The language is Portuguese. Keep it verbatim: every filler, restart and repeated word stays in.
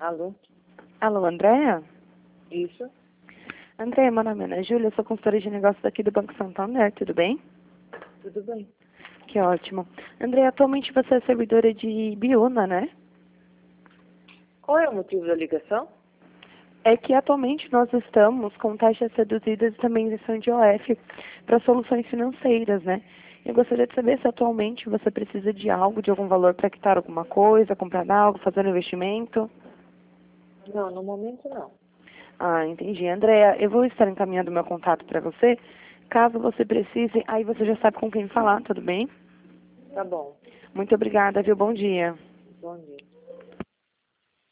Alô? Alô, Andréa? Isso? Andréa, meu nome é Ana Júlia, eu sou consultora de negócios aqui do Banco Santander, tudo bem? Tudo bem. Que ótimo. Andréa, atualmente você é servidora de Biúna, né? Qual é o motivo da ligação? É que atualmente nós estamos com taxas reduzidas e também isenção de O F para soluções financeiras, né? Eu gostaria de saber se atualmente você precisa de algo, de algum valor para quitar alguma coisa, comprar algo, fazer um investimento. Não, no momento não. Ah, entendi. Andréa, eu vou estar encaminhando meu contato para você. Caso você precise, aí você já sabe com quem falar, tudo bem? Tá bom. Muito obrigada, viu? Bom dia. Bom dia.